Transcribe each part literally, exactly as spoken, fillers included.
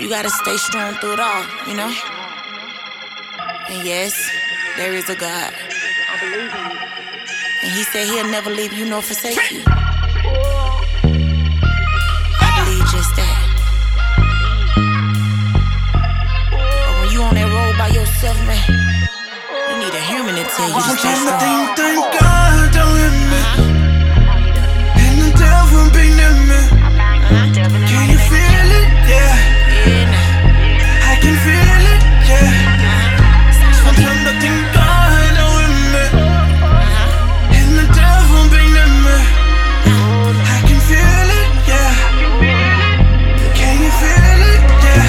You gotta stay strong through it all, you know? And yes, there is a God. I believe in you. And he said he'll never leave you nor forsake you. I believe just that. But when you on that road by yourself, man, you need a human to tell you to stay strong. Thank, thank God, don't hit me. And the devil be near me. Can you feel it? Yeah. I can feel it, yeah. Sometimes I think God don't hit me. And the devil be near me. I can feel it, yeah. Can you feel it? Yeah.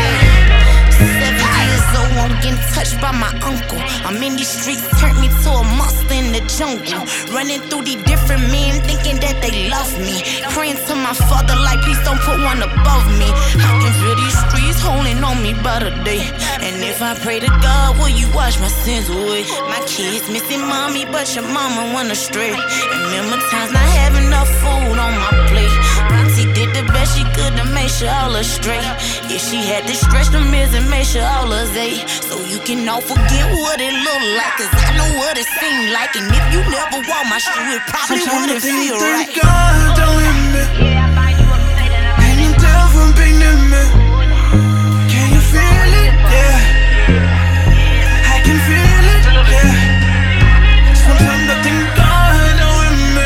Seven years old, I'm getting touched by my uncle. I'm in these streets, turned me to a monster in the jungle. Running through these different men, thinking that they love me. Praying to my father like, please don't put one above me. I can feel these streets holding on me by the day. And if I pray to God, will you wash my sins away? My kids missing mommy, but your mama went astray. Remember times not having enough food on my plate. Auntie did the best she could to make sure all was straight. Yeah, she had to stretch the meals and make sure all was ate. So you can all forget what it looked like, cause I know what it seemed like. And if you never walk my shoe, it probably wouldn't feel right. Thank God don't hit me. And the devil be near me. Can you feel it? Yeah. I can feel it, yeah. Sometimes I think God don't hit me.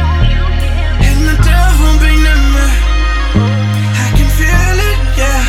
And the devil be near me. I can feel it, yeah.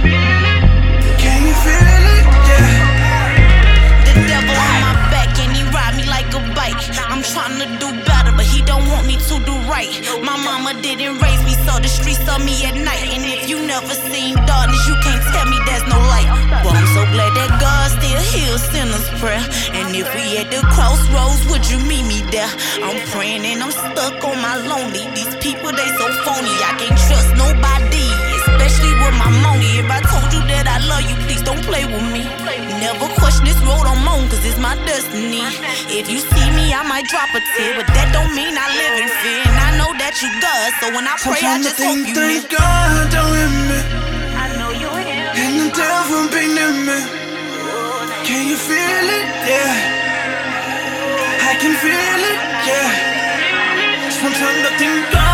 Can you feel it? Yeah. The devil on my back and he ride me like a bike. I'm trying to do better, but he don't want me to do right. My mama didn't raise me, so the streets saw me at night. And if you never seen darkness, you can't tell me there's no light. But I'm so glad that God still heals sinners' prayer. And if we at the crossroads, would you meet me there? I'm praying and I'm stuck on my lonely. These people, they so phony, I can't trust nobody, especially with my money. If I told you that I love you, please don't play with me. Never question this road I'm on, cause it's my destiny. If you see me, I might drop a tear, but that don't mean I live in fear. And I know that you God, so when I pray, I just hope you Thank live. God don't hit me. I know you will. And the devil be near me. Can you feel it? Yeah. I can feel it, yeah. Sometimes I think God